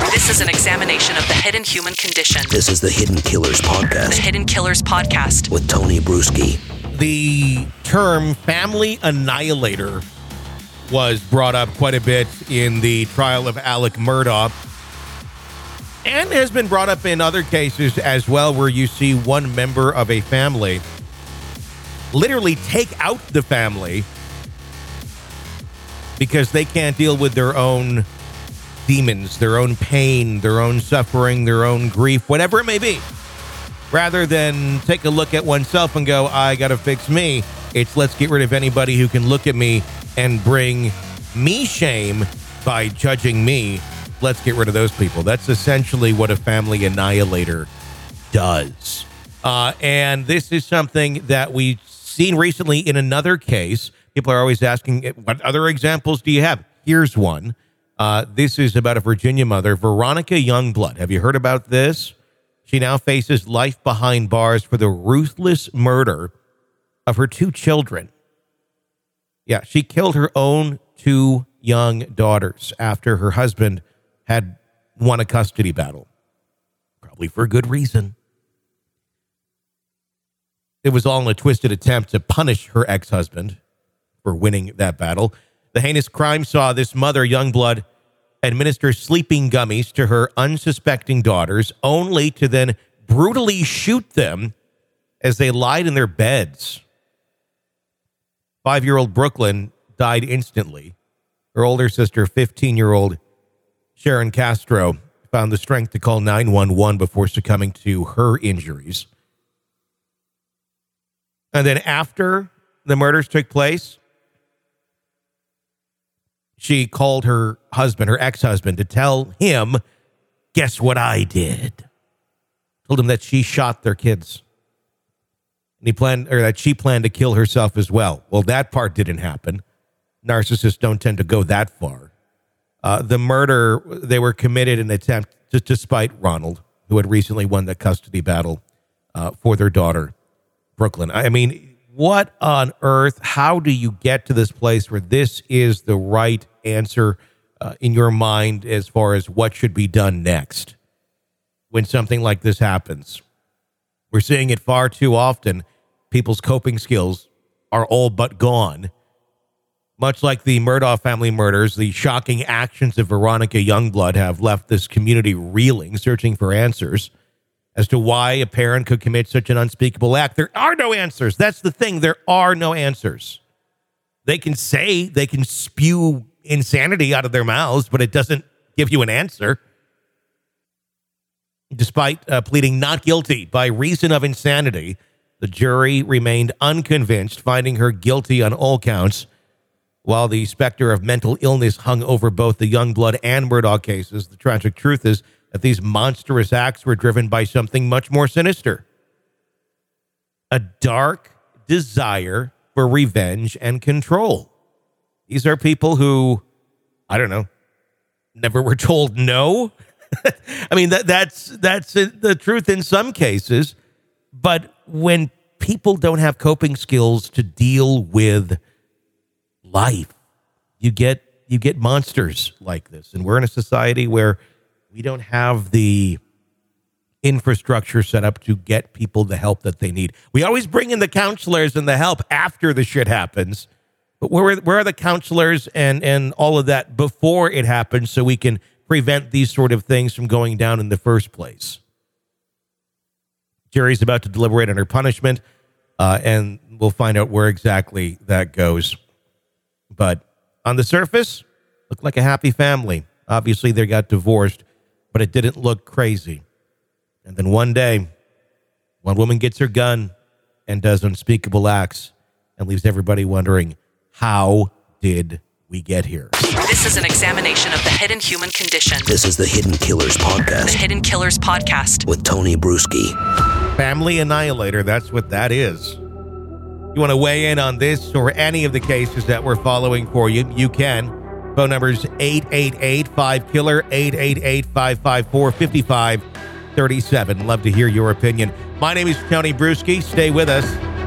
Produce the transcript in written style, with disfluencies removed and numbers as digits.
This is an examination of the hidden human condition. This is the Hidden Killers Podcast. The Hidden Killers Podcast. With Tony Bruschi. The term family annihilator was brought up quite a bit in the trial of Alec Murdaugh, and has been brought up in other cases as well, where you see one member of a family literally take out the family because they can't deal with their own demons, their own pain, their own suffering, their own grief, whatever it may be. Rather than take a look at oneself and go, I got to fix me, it's let's get rid of anybody who can look at me and bring me shame by judging me. Let's get rid of those people. That's essentially what a family annihilator does. And this is something that we've seen recently in another case. People are always asking, what other examples do you have? Here's one. This is about a Virginia mother, Veronica Youngblood. Have you heard about this? She now faces life behind bars for the ruthless murder of her two children. Yeah, she killed her own two young daughters after her husband had won a custody battle. Probably for a good reason. It was all in a twisted attempt to punish her ex-husband for winning that battle. The heinous crime saw this mother, Youngblood, administer sleeping gummies to her unsuspecting daughters, only to then brutally shoot them as they lied in their beds. 5-year-old Brooklyn died instantly. Her older sister, 15-year-old Sharon Castro, found the strength to call 911 before succumbing to her injuries. And then after the murders took place, she called her husband, her ex-husband, to tell him, guess what I did? Told him that she shot their kids. And that she planned to kill herself as well. Well, that part didn't happen. Narcissists don't tend to go that far. The murder, they were committed in an attempt to spite Ronald, who had recently won the custody battle for their daughter, Brooklyn. I mean, what on earth? How do you get to this place where this is the right answer in your mind as far as what should be done next when something like this happens? We're seeing it far too often. People's coping skills are all but gone. Much like the Murdaugh family murders, the shocking actions of Veronica Youngblood have left this community reeling, searching for answers as to why a parent could commit such an unspeakable act. There are no answers. That's the thing. There are no answers. They can spew insanity out of their mouths, but it doesn't give you an answer. Despite pleading not guilty by reason of insanity, the jury remained unconvinced, finding her guilty on all counts, while the specter of mental illness hung over both the Youngblood and Murdaugh cases. The tragic truth is that these monstrous acts were driven by something much more sinister. A dark desire for revenge and control. These are people who, I don't know, never were told no. I mean, that's the truth in some cases. But when people don't have coping skills to deal with life, you get monsters like this. And we're in a society where we don't have the infrastructure set up to get people the help that they need. We always bring in the counselors and the help after the shit happens. But where are the counselors and all of that before it happens so we can prevent these sort of things from going down in the first place? Jury's about to deliberate on her punishment, and we'll find out where exactly that goes. But on the surface, looked like a happy family. Obviously, they got divorced, but it didn't look crazy. And then one day, one woman gets her gun and does unspeakable acts and leaves everybody wondering, how did we get here? This is an examination of the hidden human condition. This is the Hidden Killers Podcast. The Hidden Killers Podcast. With Tony Bruschi. Family annihilator, that's what that is. You want to weigh in on this or any of the cases that we're following for you, you can. Phone number is 888-5KILLER, 888-554-5537. Love to hear your opinion. My name is Tony Bruschi. Stay with us.